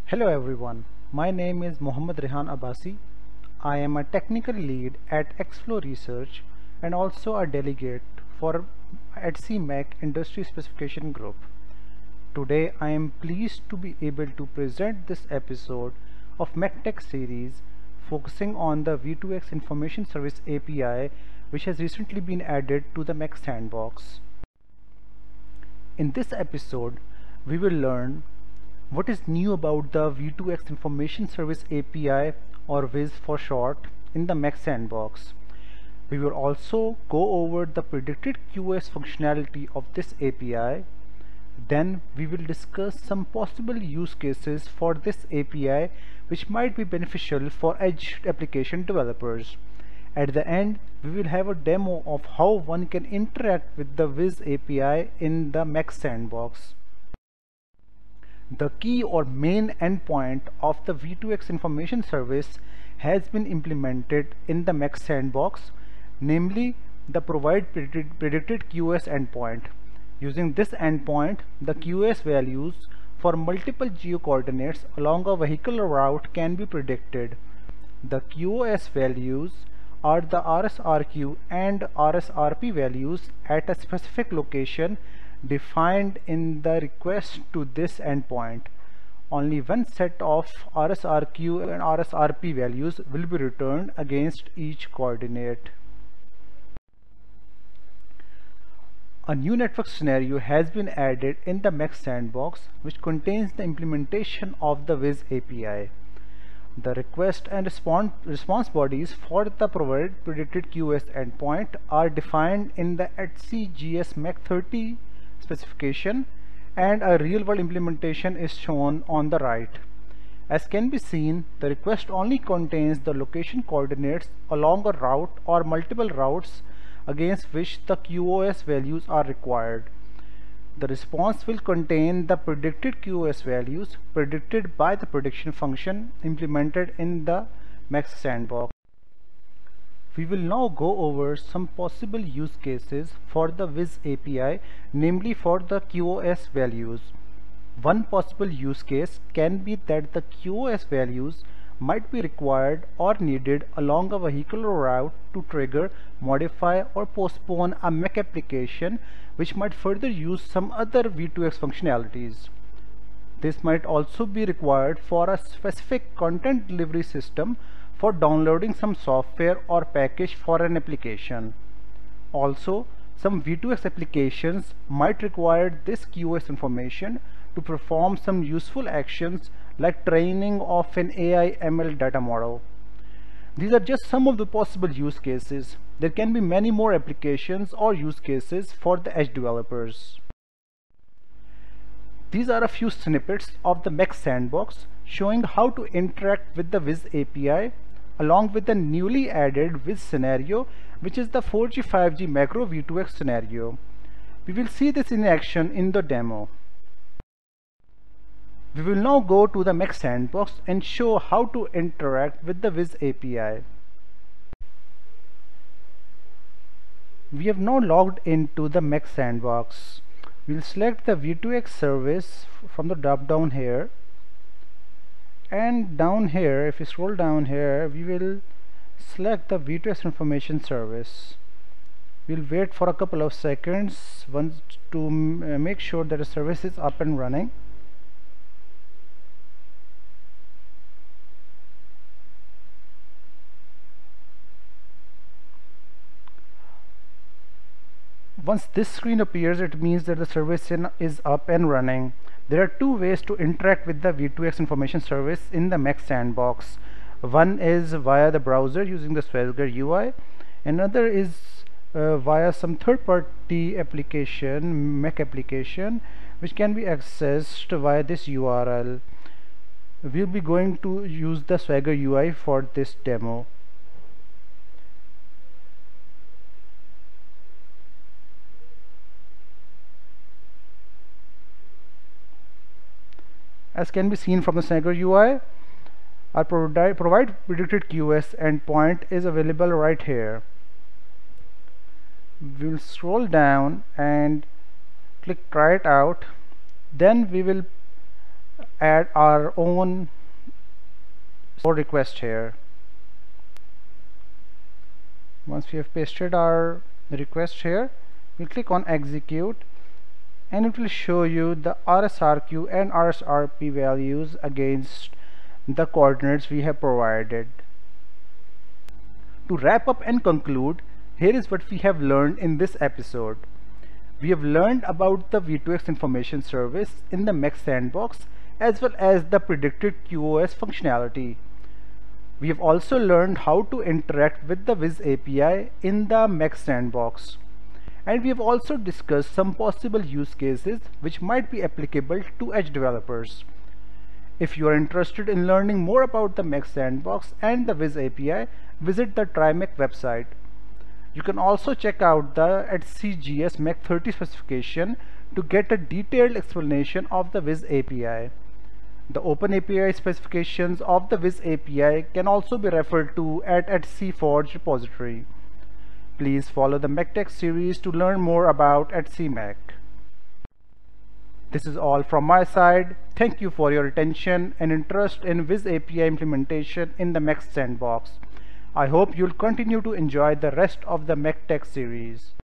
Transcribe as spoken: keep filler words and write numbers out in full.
Hello everyone, my name is Mohammad Rehan Abbasi. I am a technical lead at Xflow Research and also a delegate for at C M A C Industry Specification Group. Today I am pleased to be able to present this episode of MechTech series focusing on the V two X Information Service A P I, which has recently been added to the Mech Sandbox. In this episode, we will learn what is new about the V two X Information Service A P I, or Viz for short, in the Mech Sandbox. We will also go over the predicted Q O S functionality of this A P I. Then we will discuss some possible use cases for this A P I which might be beneficial for edge application developers. At the end, we will have a demo of how one can interact with the Viz A P I in the Mech Sandbox. The key or main endpoint of the V two X Information Service has been implemented in the Mech Sandbox, namely the provide predicted, predicted Q O S endpoint. Using this endpoint, the Q O S values for multiple geocoordinates along a vehicular route can be predicted. The Q O S values are the R S R Q and R S R P values at a specific location defined in the request to this endpoint. Only one set of R S R Q and R S R P values will be returned against each coordinate. A new network scenario has been added in the Mech Sandbox, which contains the implementation of the Viz A P I. The request and response, response bodies for the provided predicted Q O S endpoint are defined in the E T S I G S Mech thirty specification, and a real-world implementation is shown on the right. As can be seen, the request only contains the location coordinates along a route or multiple routes against which the Q O S values are required. The response will contain the predicted Q O S values predicted by the prediction function implemented in the Mech Sandbox. We will now go over some possible use cases for the Viz A P I, namely for the Q O S values. One possible use case can be that the Q O S values might be required or needed along a vehicular route to trigger, modify or postpone a Mech application which might further use some other V two X functionalities. This might also be required for a specific content delivery system for downloading some software or package for an application. Also, some V two X applications might require this Q O S information to perform some useful actions like training of an A I M L data model. These are just some of the possible use cases. There can be many more applications or use cases for the edge developers. These are a few snippets of the Mech Sandbox showing how to interact with the Viz A P I along with the newly added Viz scenario, which is the four G five G macro V two X scenario. We will see this in action in the demo. We will now go to the Mech Sandbox and show how to interact with the Viz A P I. We have now logged into the Mech Sandbox. We'll select the V two X service from the drop down here, and down here, if you scroll down here, we will select the V two X Information Service. We'll wait for a couple of seconds once to make sure that the service is up and running. Once this screen appears, it means that the service is up and running. There are two ways to interact with the V two X Information Service in the Mech Sandbox. One is via the browser using the Swagger U I. Another is uh, via some third-party application, Mech application, which can be accessed via this U R L. We'll be going to use the Swagger U I for this demo. As can be seen from the Swagger U I, our provide, provide predicted Q O S endpoint is available right here. We'll scroll down and click try it out. Then we will add our own request here. Once we have pasted our request here, we click on execute, and it will show you the R S R Q and R S R P values against the coordinates we have provided. To wrap up and conclude, here is what we have learned in this episode. We have learned about the V two X information service in the M E C sandbox as well as the predicted Q o S functionality. We have also learned how to interact with the Wiz A P I in the M E C sandbox. And we have also discussed some possible use cases which might be applicable to Edge developers. If you are interested in learning more about the M E C sandbox and the Wiz A P I, visit the TryMec website. You can also check out the etcgs M E C thirty specification to get a detailed explanation of the Wiz A P I. The OpenAPI specifications of the Wiz A P I can also be referred to at etcforge repository. Please follow the MECTech series to learn more about etcmec. This is all from my side. Thank you for your attention and interest in Wiz A P I implementation in the M E C sandbox. I hope you'll continue to enjoy the rest of the MECTech series.